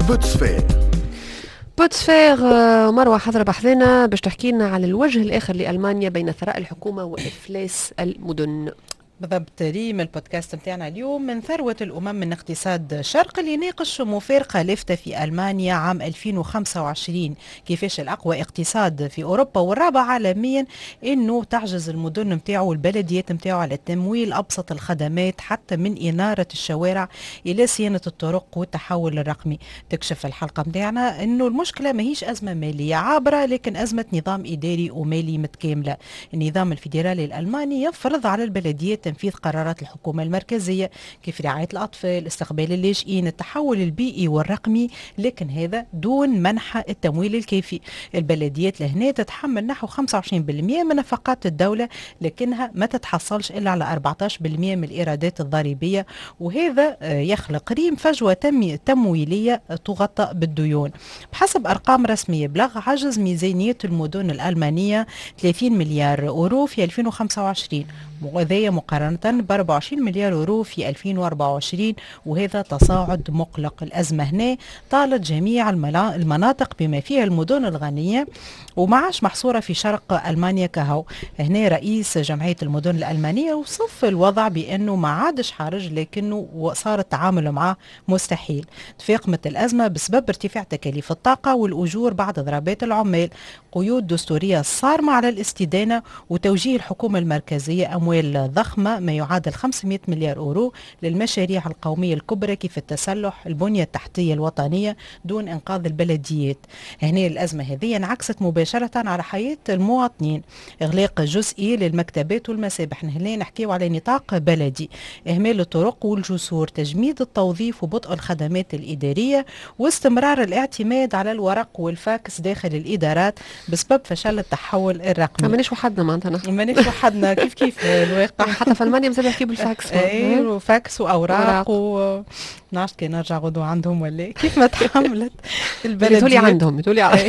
بوتسفير مروة حضرة بحذنا باش تحكي لنا على الوجه الآخر لألمانيا بين ثراء الحكومة وإفلاس المدن. بالضبط. ريم البودكاست متاعنا اليوم من ثروة الأمم من اقتصاد الشرق اللي يناقش مفارقة لافتة في ألمانيا عام 2025 كيفاش الأقوى اقتصاد في أوروبا والرابع عالميا إنه تعجز المدن متاعه والبلديات متاعه على تمويل أبسط الخدمات حتى من إنارة الشوارع إلى صيانة الطرق والتحول الرقمي. تكشف الحلقة متاعنا إنه المشكلة ما هيش أزمة مالية عابرة لكن أزمة نظام إداري ومالي متكاملة. النظام الفيدرالي الألماني يفرض على البلديات تنفيذ قرارات الحكومة المركزية كيف رعاية الأطفال، استقبال اللاجئين، التحول البيئي والرقمي، لكن هذا دون منح التمويل الكافي. البلديات لهنا تتحمل نحو 25% من نفقات الدولة لكنها ما تتحصلش إلا على 14% من الإيرادات الضريبية، وهذا يخلق ريم فجوة تمويلية تغطى بالديون. بحسب أرقام رسمية بلغ عجز ميزانية المدن الألمانية 30 مليار أورو في 2025 وذي مقارنة ب 24 مليار يورو في 2024، وهذا تصاعد مقلق. الأزمة هنا طالت جميع المناطق بما فيها المدن الغنية وما عادش محصورة في شرق ألمانيا كهو. هنا رئيس جمعية المدن الألمانية وصف الوضع بأنه ما عادش حرج لكنه صار التعامل معه مستحيل. تفاقمت الأزمة بسبب ارتفاع تكاليف الطاقة والأجور بعد ضربات العمال، قيود دستورية صارمة على الاستدانة، وتوجيه الحكومة المركزية أموال ضخمة ما يعادل 500 مليار أورو للمشاريع القومية الكبرى كيف التسلح، البنية التحتية الوطنية دون إنقاذ البلديات. هنا الأزمة هذه انعكست مباشرة على حياة المواطنين. إغلاق جزئي للمكتبات والمسابح، هنا نحكيو على نطاق بلدي، إهمال الطرق والجسور، تجميد التوظيف وبطء الخدمات الإدارية، واستمرار الاعتماد على الورق والفاكس داخل الإدارات بسبب فشل التحول الرقمي. مانيش وحدنا معناتها، مانيش وحدنا كيف الواقع حتى في ألمانيا مازال يحكيوا بالفاكس. وفاكس وأوراق نعرف كي نرجع غدوة عندهم ولا كيف ما تحملت البلديات. تقولي عندهم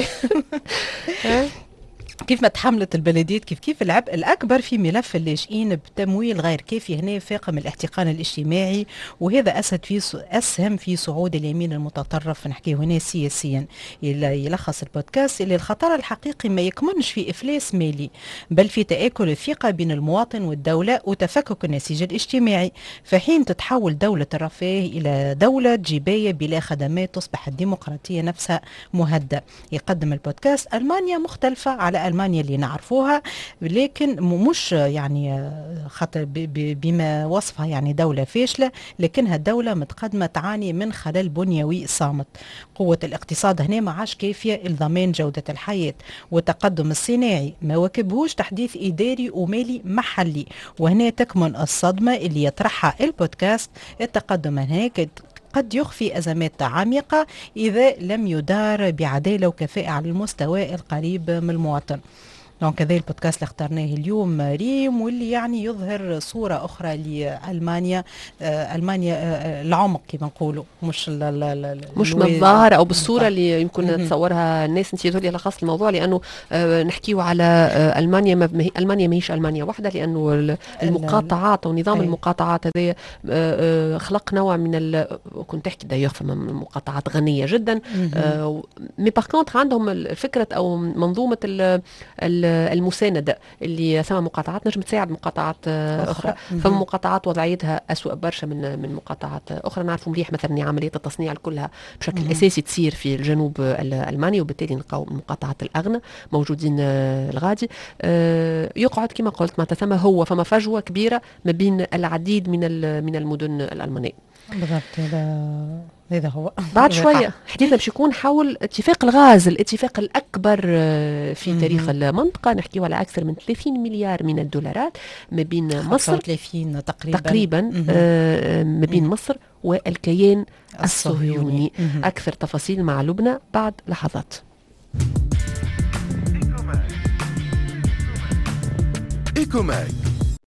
كيف ما تحملت البلديات كيف العبء الأكبر في ملف اللاجئين بتمويل غير كافي. هنا فاقم الاحتقان الاجتماعي، وهذا أسهم في صعود اليمين المتطرف. نحكي هنا سياسيا. يلخص البودكاست اللي الخطر الحقيقي ما يكمنش في إفلاس مالي بل في تآكل الثقة بين المواطن والدولة وتفكك النسيج الاجتماعي. فحين تتحول دولة الرفاه إلى دولة جباية بلا خدمات تصبح الديمقراطية نفسها مهدة. يقدم البودكاست ألمانيا مختلفة على ألمانيا اللي نعرفوها، لكن مش يعني خاطر بما وصفها يعني دولة فاشلة، لكنها دولة متقدمة تعاني من خلل بنيوي صامت. قوة الاقتصاد هنا ما عادش كافية لضمان جودة الحياة، والتقدم الصناعي ما واكبهوش تحديث إداري ومالي محلي. وهنا تكمن الصدمة اللي يطرحها البودكاست. التقدم هناك قد يخفي أزمات عميقة إذا لم يدار بعدالة وكفاءة على المستوى القريب من المواطن. دونك هذا البودكاست اللي اخترناه اليوم ريم، واللي يعني يظهر صورة أخرى لألمانيا. ألمانيا العمق كما نقولوا، مش من الظاهر أو بالصورة اللي يمكن تصورها الناس. انت تقولي لخص الموضوع لأنه نحكيوا على ألمانيا. ألمانيا ماهيش ألمانيا واحدة، لأنه المقاطعات ونظام المقاطعات هذا خلق نوع من كنت تحكي دايوغ فما مقاطعات غنية جدا، مي باغ كونتر عندهم فكرة أو منظومة المساندة اللي ثم مقاطعات نجم تساعد مقاطعات أخرى. فما مقاطعات وضعيتها أسوأ برشا من مقاطعات أخرى. نعرفوا مليح مثلا عملية التصنيع كلها بشكل أساسي تصير في الجنوب الألماني، وبالتالي نلقاو المقاطعات الأغنى موجودين الغادي. يقعد كما قلت ما ثم هو فما فجوة كبيرة ما بين العديد من المدن الألمانية. بالضبط. هذا هو. بعد شوية حديثنا باش يكون حول اتفاق الغاز، الاتفاق الأكبر في تاريخ المنطقة. نحكيه على أكثر من 30 مليار من الدولارات ما بين مصر 30 تقريبا ما بين مصر والكيان الصهيوني. أكثر تفاصيل مع لبنى بعد لحظات. إيكوماك